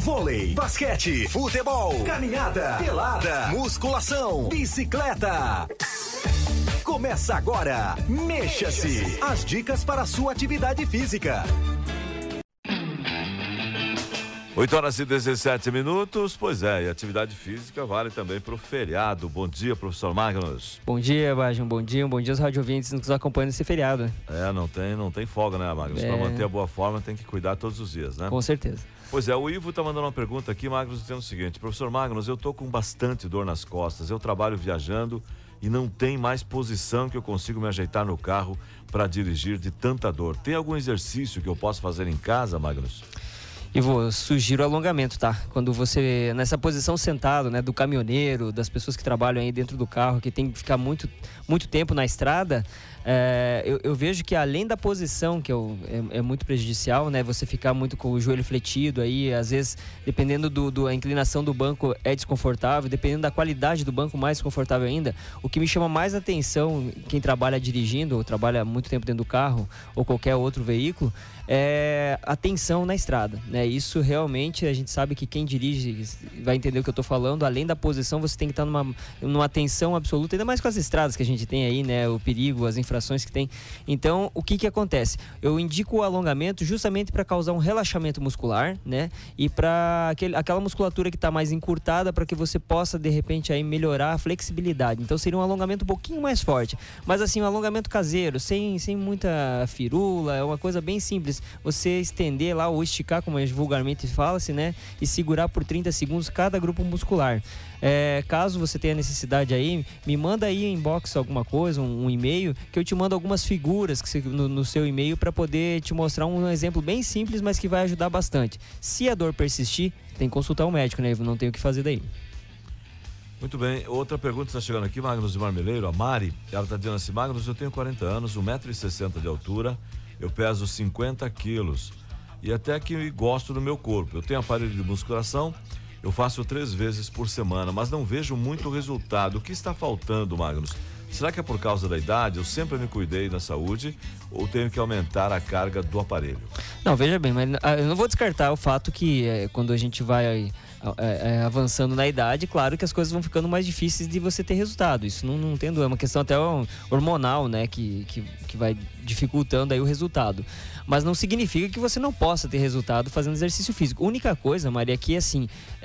vôlei, basquete, futebol, caminhada, pelada, musculação, bicicleta. Começa agora, Mexa-se, as dicas para a sua atividade física. 8h17. Pois é, e atividade física vale também para o feriado. Bom dia, professor Magnus. Bom dia, Bajão. Bom dia aos radiovintes que nos acompanham nesse feriado. Não tem folga, né, Magnus? Para manter a boa forma tem que cuidar todos os dias, né? Com certeza. Pois é, o Ivo tá mandando uma pergunta aqui, Magnus, dizendo o seguinte: professor Magnus, eu tô com bastante dor nas costas, eu trabalho viajando e não tem mais posição que eu consigo me ajeitar no carro para dirigir de tanta dor. Tem algum exercício que eu possa fazer em casa, Magnus? Eu sugiro o alongamento, tá? Quando você, nessa posição sentado, né, do caminhoneiro, das pessoas que trabalham aí dentro do carro, que tem que ficar muito tempo na estrada, eu vejo que além da posição, que é muito prejudicial, né? Você ficar muito com o joelho fletido aí, às vezes, dependendo da inclinação do banco, é desconfortável, dependendo da qualidade do banco, mais desconfortável ainda. O que me chama mais atenção, quem trabalha dirigindo, ou trabalha muito tempo dentro do carro, ou qualquer outro veículo, é a tensão na estrada, né? Isso realmente, a gente sabe que quem dirige vai entender o que eu tô falando. Além da posição, você tem que estar numa tensão absoluta, ainda mais com as estradas que a gente tem aí, né? O perigo, as infrações que tem. Então, o que acontece? Eu indico o alongamento justamente para causar um relaxamento muscular, né? E para aquela musculatura que está mais encurtada, para que você possa, de repente, aí melhorar a flexibilidade. Então, seria um alongamento um pouquinho mais forte. Mas, assim, um alongamento caseiro, sem muita firula, é uma coisa bem simples. Você estender lá ou esticar, como vulgarmente fala-se, né? E segurar por 30 segundos cada grupo muscular. Caso você tenha necessidade aí, me manda aí em inbox alguma coisa, um e-mail, que eu te mando algumas figuras no seu e-mail para poder te mostrar um exemplo bem simples, mas que vai ajudar bastante. Se a dor persistir, tem que consultar um médico, né? Não tem o que fazer daí. Muito bem, outra pergunta está chegando aqui, Magnus de Marmeleiro, a Mari, ela está dizendo assim: Magnus, eu tenho 40 anos, 1,60 m de altura, eu peso 50 quilos e até que gosto do meu corpo. Eu tenho aparelho de musculação, eu faço 3 vezes por semana, mas não vejo muito resultado. O que está faltando, Magnus? Será que é por causa da idade? Eu sempre me cuidei da saúde ou tenho que aumentar a carga do aparelho? Não, veja bem, mas eu não vou descartar o fato que quando a gente vai avançando na idade, claro que as coisas vão ficando mais difíceis de você ter resultado. Isso não tem dúvida, é uma questão até hormonal, né, que vai dificultando aí o resultado. Mas não significa que você não possa ter resultado fazendo exercício físico. A única coisa, Maria, que assim,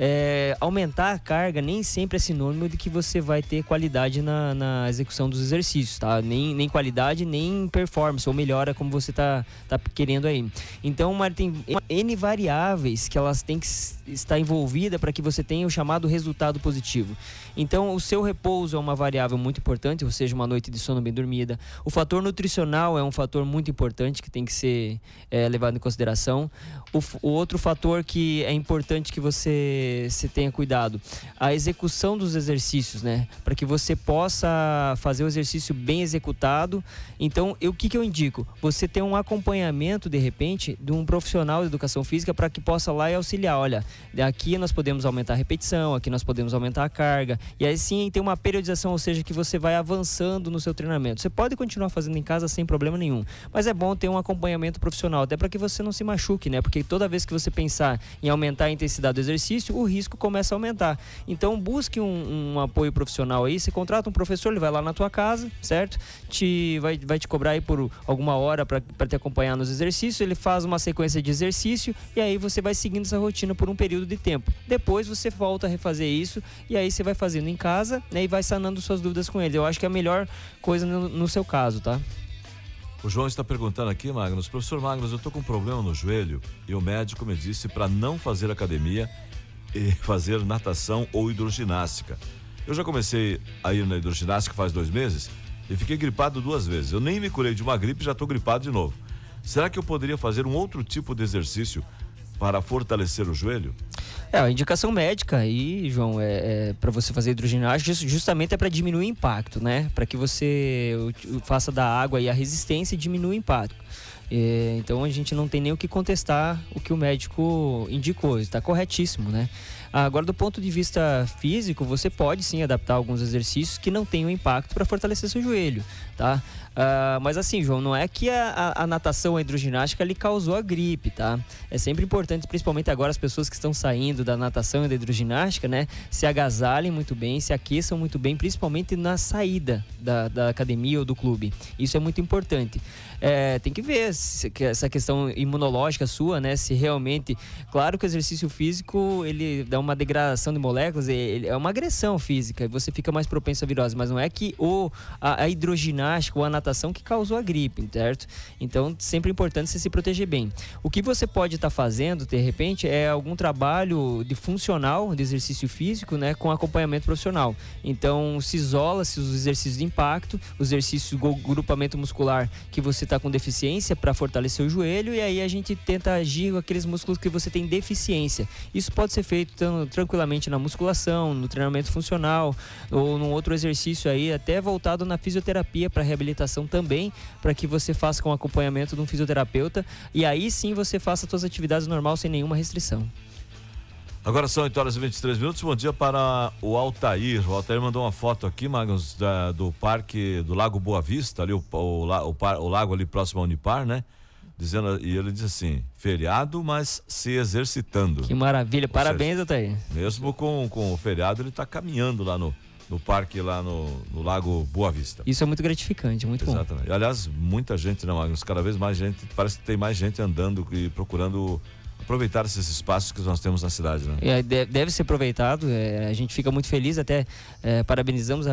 aumentar a carga nem sempre é sinônimo de que você vai ter qualidade na execução dos exercícios, tá? Nem qualidade, nem performance, ou melhora como você tá querendo aí. Então, Maria, tem N variáveis que elas têm que estar envolvidas para que você tenha o chamado resultado positivo. Então, o seu repouso é uma variável muito importante, ou seja, uma noite de sono bem dormida. O fator nutricional é um fator muito importante que tem que ser levado em consideração. O outro fator que é importante que você tenha cuidado, a execução dos exercícios, né? Para que você possa fazer o exercício bem executado. Então, o que eu indico? Você ter um acompanhamento, de repente, de um profissional de educação física para que possa lá e auxiliar. Olha, aqui nós podemos aumentar a repetição, aqui nós podemos aumentar a carga. E aí sim tem uma periodização, ou seja, que você vai avançando no seu treinamento. Você pode continuar fazendo em casa sem problema nenhum, mas é bom ter um acompanhamento profissional, até para que você não se machuque, né? Porque toda vez que você pensar em aumentar a intensidade do exercício, o risco começa a aumentar. Então busque um apoio profissional aí, você contrata um professor, ele vai lá na tua casa, certo? Vai te cobrar aí por alguma hora para te acompanhar nos exercícios, ele faz uma sequência de exercício e aí você vai seguindo essa rotina por um período de tempo. Depois você volta a refazer isso e aí você vai fazendo em casa, né? E vai sanando suas dúvidas com ele. Eu acho que é a melhor coisa no seu caso, tá? O João está perguntando aqui, Magnus: professor Magnus, eu estou com um problema no joelho e o médico me disse para não fazer academia e fazer natação ou hidroginástica. Eu já comecei a ir na hidroginástica faz 2 meses e fiquei gripado 2 vezes. Eu nem me curei de uma gripe e já estou gripado de novo. Será que eu poderia fazer um outro tipo de exercício para fortalecer o joelho? A indicação médica aí, João, para você fazer hidroginástica, justamente é para diminuir o impacto, né? Para que você faça da água e a resistência e diminua o impacto. Então a gente não tem nem o que contestar o que o médico indicou, está corretíssimo, né? Agora, do ponto de vista físico, você pode sim adaptar alguns exercícios que não tenham impacto para fortalecer seu joelho, tá? Mas assim, João, não é que a natação, a hidroginástica, lhe causou a gripe, tá? É sempre importante, principalmente agora, as pessoas que estão saindo da natação e da hidroginástica, né? Se agasalhem muito bem, se aqueçam muito bem, principalmente na saída da academia ou do clube. Isso é muito importante. Tem que ver essa questão imunológica sua, né? Se realmente... Claro que o exercício físico, ele dá uma degradação de moléculas, ele é uma agressão física, e você fica mais propenso à virose, mas não é que a hidroginástica ou a natação que causou a gripe, certo? Então, sempre é importante você se proteger bem. O que você pode estar fazendo, de repente, é algum trabalho de funcional, de exercício físico, né? Com acompanhamento profissional. Então, se isola-se os exercícios de impacto, os exercícios de grupamento muscular que você está com deficiência para fortalecer o joelho, e aí a gente tenta agir com aqueles músculos que você tem deficiência. Isso pode ser feito tranquilamente na musculação, no treinamento funcional ou num outro exercício aí, até voltado na fisioterapia para reabilitação também, para que você faça com acompanhamento de um fisioterapeuta, e aí sim você faça as suas atividades normais sem nenhuma restrição. Agora são 8h23. Bom dia para o Altair. O Altair mandou uma foto aqui, Magnus, do parque do Lago Boa Vista, ali o lago ali próximo ao Unipar, né? E ele diz assim: feriado, mas se exercitando. Que maravilha, parabéns, Altair. Mesmo com o feriado, ele está caminhando lá no parque, lá no Lago Boa Vista. Isso é muito gratificante, muito bom. Exatamente. Aliás, muita gente, né, Magnus? Cada vez mais gente, parece que tem mais gente andando e procurando aproveitar esses espaços que nós temos na cidade, né? Deve ser aproveitado, a gente fica muito feliz, até parabenizamos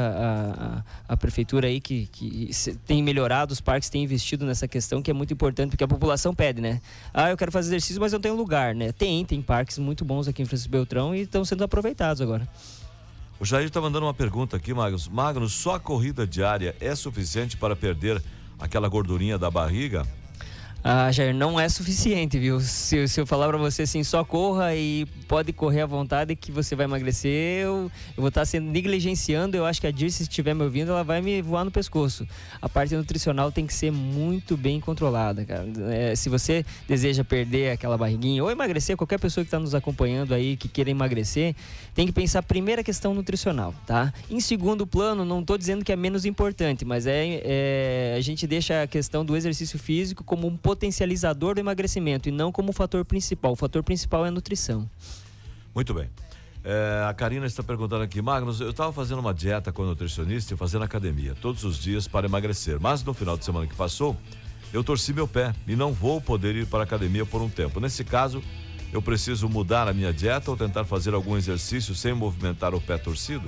a prefeitura aí que tem melhorado os parques, tem investido nessa questão, que é muito importante, porque a população pede, né? Eu quero fazer exercício, mas não tenho lugar, né? Tem parques muito bons aqui em Francisco Beltrão e estão sendo aproveitados agora. O Jair está mandando uma pergunta aqui, Magnus. Magnus, só a corrida diária é suficiente para perder aquela gordurinha da barriga? Jair, não é suficiente, viu? Se eu falar pra você assim, só corra e pode correr à vontade que você vai emagrecer, eu vou estar sendo negligenciando. Eu acho que a Dirce, se estiver me ouvindo, ela vai me voar no pescoço. A parte nutricional tem que ser muito bem controlada, cara. Se você deseja perder aquela barriguinha ou emagrecer, qualquer pessoa que está nos acompanhando aí, que queira emagrecer, tem que pensar primeiro a questão nutricional, tá? Em segundo plano, não estou dizendo que é menos importante, mas a gente deixa a questão do exercício físico como um potencializador do emagrecimento e não como o fator principal. O fator principal é a nutrição. Muito bem. A Karina está perguntando aqui: Magnus, eu estava fazendo uma dieta com a nutricionista e fazendo academia todos os dias para emagrecer, mas no final de semana que passou, eu torci meu pé e não vou poder ir para a academia por um tempo. Nesse caso, eu preciso mudar a minha dieta ou tentar fazer algum exercício sem movimentar o pé torcido?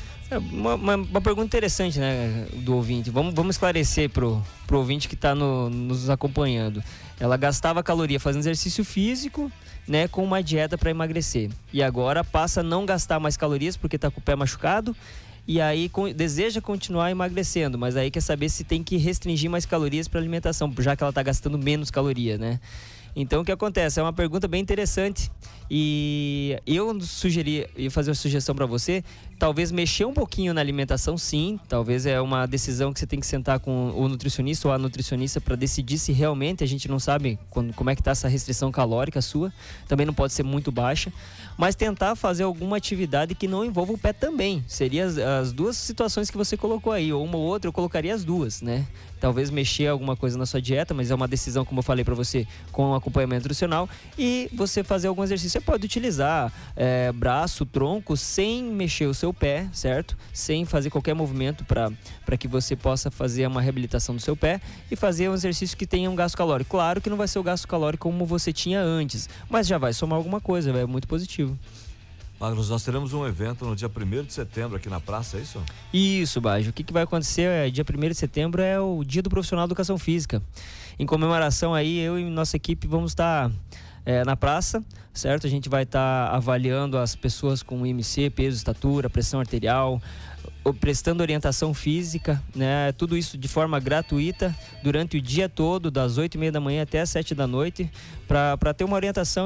Uma pergunta interessante, né, do ouvinte. Vamos esclarecer pro ouvinte que está nos acompanhando. Ela gastava caloria fazendo exercício físico, né, com uma dieta para emagrecer. E agora passa a não gastar mais calorias porque está com o pé machucado. E aí deseja continuar emagrecendo, mas aí quer saber se tem que restringir mais calorias para alimentação, já que ela está gastando menos calorias, né? Então, o que acontece? É uma pergunta bem interessante e eu ia fazer uma sugestão para você, talvez mexer um pouquinho na alimentação, sim, talvez é uma decisão que você tem que sentar com o nutricionista ou a nutricionista para decidir se realmente, a gente não sabe como é que está essa restrição calórica sua, também não pode ser muito baixa, mas tentar fazer alguma atividade que não envolva o pé também, seria as duas situações que você colocou aí, ou uma ou outra, eu colocaria as duas, né? Talvez mexer alguma coisa na sua dieta, mas é uma decisão, como eu falei para você, com acompanhamento nutricional, e você fazer algum exercício. Você pode utilizar braço, tronco, sem mexer o seu pé, certo? Sem fazer qualquer movimento para que você possa fazer uma reabilitação do seu pé e fazer um exercício que tenha um gasto calórico. Claro que não vai ser o gasto calórico como você tinha antes, mas já vai somar alguma coisa, é muito positivo. Magnus, nós teremos um evento no dia 1º de setembro aqui na praça, é isso? Isso, Bajo. O que vai acontecer dia 1º de setembro é o Dia do Profissional de Educação Física. Em comemoração aí, eu e nossa equipe vamos estar na praça, certo? A gente vai estar avaliando as pessoas com IMC, peso, estatura, pressão arterial, prestando orientação física, né? Tudo isso de forma gratuita durante o dia todo, das 8h30 da manhã até as 7 da noite, para ter uma orientação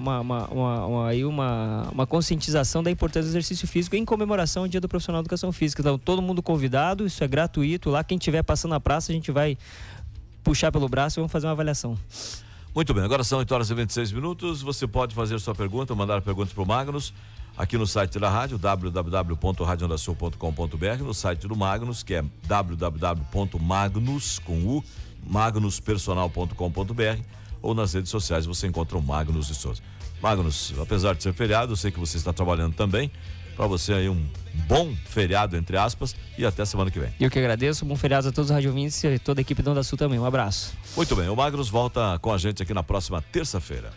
e uma conscientização da importância do exercício físico em comemoração ao Dia do Profissional de Educação Física. Então, todo mundo convidado, isso é gratuito. Lá, quem estiver passando na praça, a gente vai puxar pelo braço e vamos fazer uma avaliação. Muito bem, agora são 8h26. Você pode fazer sua pergunta, mandar perguntas para o Magnus aqui no site da rádio, www.radioandasul.com.br, no site do Magnus, que é magnuspersonal.com.br, ou nas redes sociais você encontra o Magnus de Souza. Magnus, apesar de ser feriado, eu sei que você está trabalhando também. Para você aí um bom feriado, entre aspas, e até semana que vem. Eu que agradeço, bom feriado a todos os radiovintes e toda a equipe da Onda Sul também. Um abraço. Muito bem, o Magnus volta com a gente aqui na próxima terça-feira.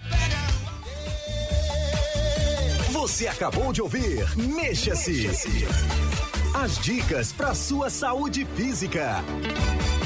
Você acabou de ouvir Mexa-se. As dicas para sua saúde física.